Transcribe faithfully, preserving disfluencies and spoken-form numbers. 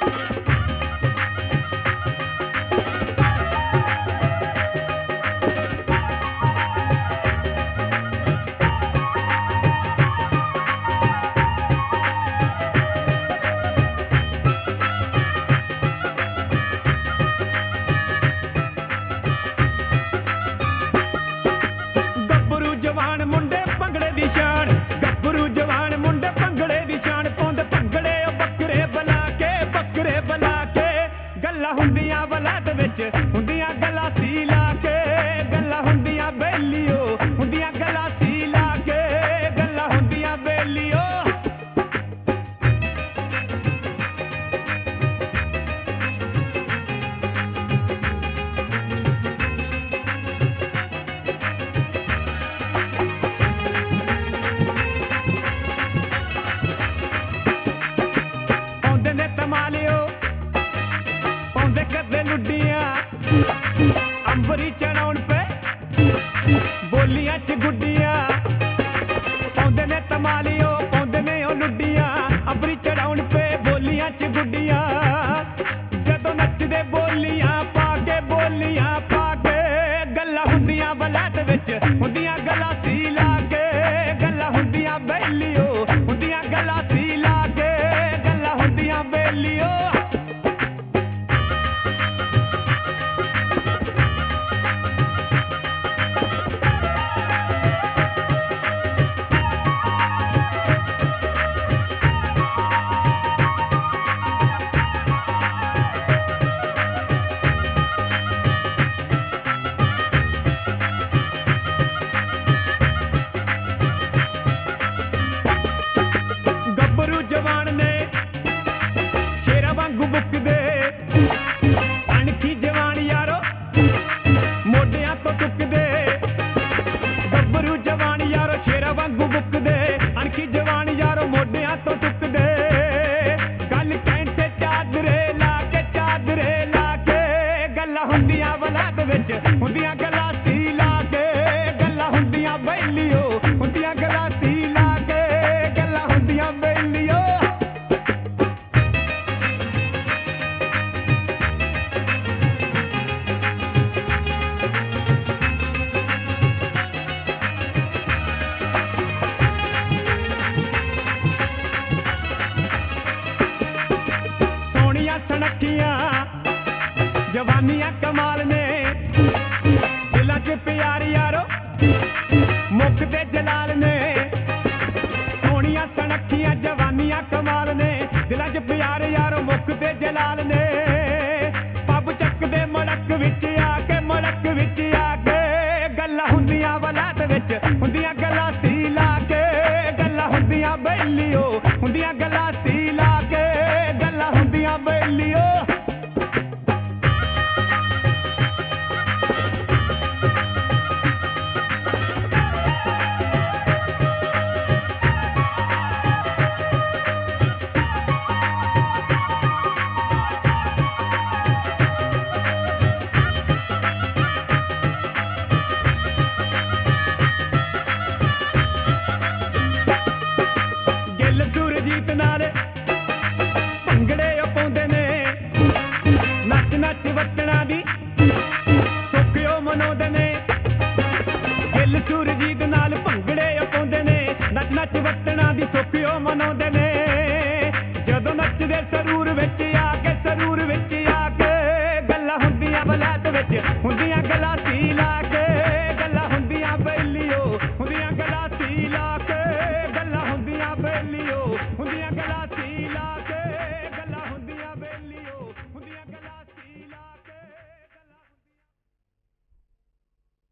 अंबरी चढ़ाउण पे बोलियां च गुड्डियां पौंदे ने तमालियो पौंदे ने ओ लुड्डियां अंबरी चढ़ाउण पे बोलियां च गुड्डियां जदों नचदे बोलियां पाके बोलियां पाके गल्लां हुंदियां वलैत विच हुंदियां गल्लां सी लाके गल्लां हुंदियां बेलियो हुंदियां गल्लां सी लाके गल्लां हुंदियां बेलियो जवानियां कमाल ने दिलां च प्यार यारो मुकदे जलाल ने सोनिया सनखियां जवानियां कमाल ने दिलां च प्यार यारो मुकदे जलाल ने पब चकदे मड़क विच आके मड़क विच आके गल्लां हुंदियां वलैत विच हुंदियां गल्लां सी लाके गल्लां हुंदियां बेलियो हुंदियां गल्लां सी लाके गल्लां हुंदियां बेलियो सुरजीत नाल भंगड़े पाउंदे ने नच नच वटना दी सुखियो मनाउंदे ने जदों नचदे सरूर विच आके सरूर विच आके गल्लां हुंदियां वलैत विच हुंदियां